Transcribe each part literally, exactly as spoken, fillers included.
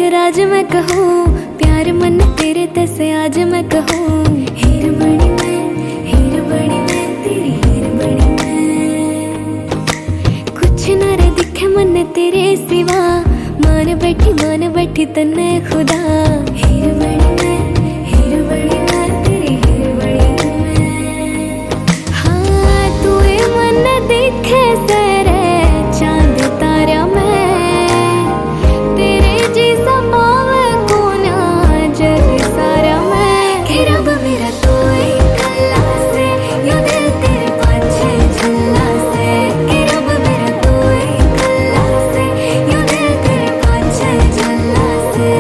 राज मैं कहूँ, प्यार मन तेरे तैसे आज मैं कहूँ। हीर बड़ी मैं, हीर बड़ी मैं, तेरी हीर बड़ी मैं। कुछ न रे दिखे मन तेरे सिवा, मान बैठी मान बैठी तन्ने खुदा। हीर बड़ी मैं, हीर बड़ी मैं, तेरी हीर बड़ी मैं। हाँ तू मन दिखे तेरे चांद तारा मैं, तेरे जैसा पावे कोना जग सारा मैं। कि रब मेरा तू एक गल्ला से, यूं दिल तेरे पाछे झल्ला से। कि रब मेरा तू एक गल्ला से, यूं दिल तेरे पाछे झल्ला से।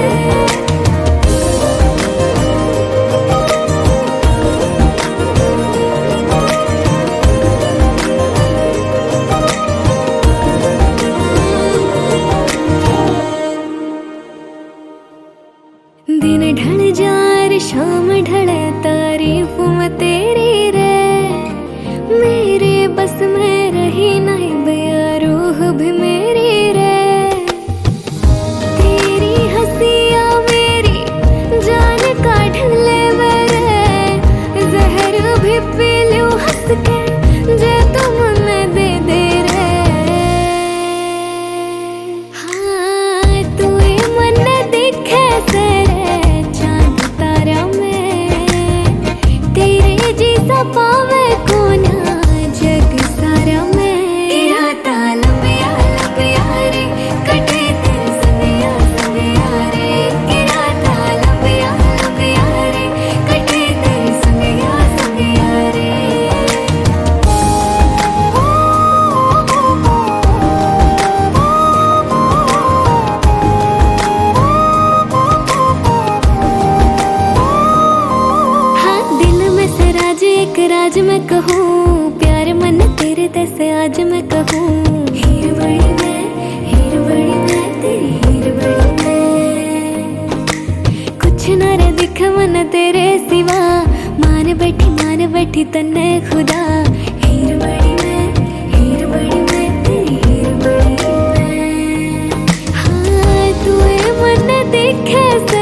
दिन ढल जार शाम ढले, तारीफ मैं तेरी रे। मेरे बस में रही नहीं बया रूह भी मेरी रे। तेरी हंसिया मेरी जान काढ़ ले मेरे, जहर भी पी लूं हंस के जे तुम न दे दे रे। हाँ तू मन दिखे तेरे चांद तारा में, तेरे जैसा पावे कोना जग सारा में। इरादा लंबिया लंबिया रे, कटे दिन संगिया संगिया रे। इरादा लंबिया लंबिया रे, कटे दिन संगिया संगिया रे। एक राज मैं कहूँ, प्यार मन तेरे तैसे आज मैं कहूँ। हीर बड़ी मैं, हीर बड़ी मैं, तेरी हीर बड़ी मैं। कुछ न रे दिख मन तेरे सिवा, मान बैठी मान बैठी तन्ने खुदा। हीर बड़ी मैं, हीर बड़ी मैं, तेरी हीर बड़ी मैं। हाँ तू मन दिखे